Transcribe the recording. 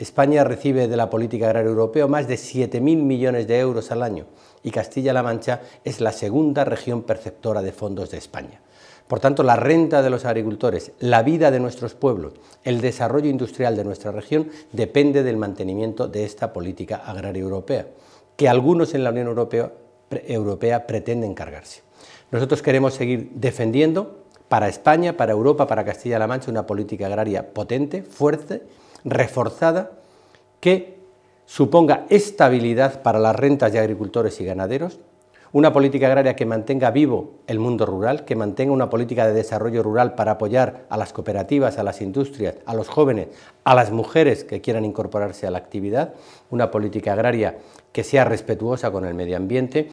España recibe de la política agraria europea más de 7.000 millones de euros al año y Castilla-La Mancha es la segunda región perceptora de fondos de España. Por tanto, la renta de los agricultores, la vida de nuestros pueblos, el desarrollo industrial de nuestra región depende del mantenimiento de esta política agraria europea, que algunos en la Unión Europea pretenden cargarse. Nosotros queremos seguir defendiendo para España, para Europa, para Castilla-La Mancha, una política agraria potente, fuerte, reforzada, que suponga estabilidad para las rentas de agricultores y ganaderos, una política agraria que mantenga vivo el mundo rural, que mantenga una política de desarrollo rural para apoyar a las cooperativas, a las industrias, a los jóvenes, a las mujeres que quieran incorporarse a la actividad, una política agraria que sea respetuosa con el medio ambiente